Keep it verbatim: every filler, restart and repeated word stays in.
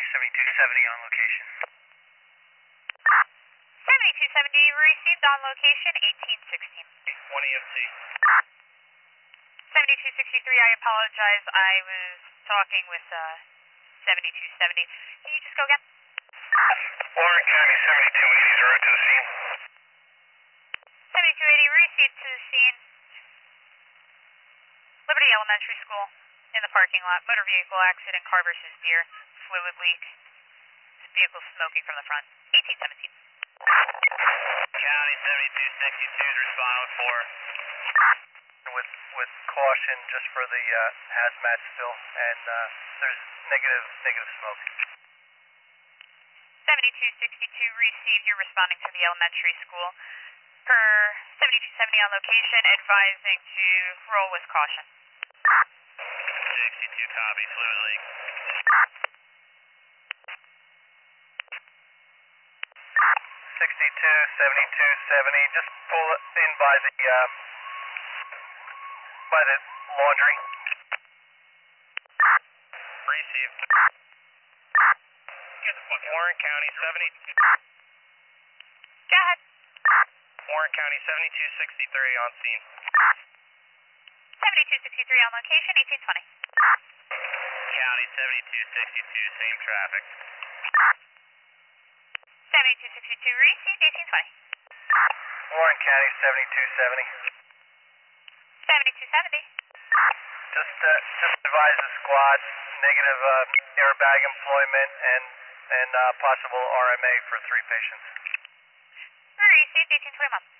seventy-two seventy on location. seventy-two seventy received on location, eighteen sixteen. one E M C. seventy-two sixty-three, I apologize. I was talking with uh, seventy-two seventy. Can you just go again? Warren County seventy-two eighty is route to the scene. seventy-two eighty received to the scene. Liberty Elementary School in the parking lot. Motor vehicle accident, car versus deer. Fluid leak. Vehicle smoking from the front. eighteen seventeen. County seventy-two sixty-two is responding for. With with caution, just for the uh, hazmat still, and uh, there's negative negative smoke. seventy-two sixty-two received. You're responding to the elementary school. Per seventy-two seventy on location, advising to roll with caution. sixty-two copy, fluid leak. sixty-two seventy-two seventy, just pull it in by the uh, by the laundry. Receive. Get the fuck Warren County seventy-two. Go ahead. Warren County seventy-two sixty-three on scene. seventy-two sixty-three on location, eighteen twenty. County seventy-two sixty-two, same traffic. seventy-two sixty-two received, eighteen twenty. Warren County seventy-two seventy. seventy-two seventy. Just uh, just advise the squad negative uh, airbag employment and and uh, possible R M A for three patients. Received, eighteen twenty-one.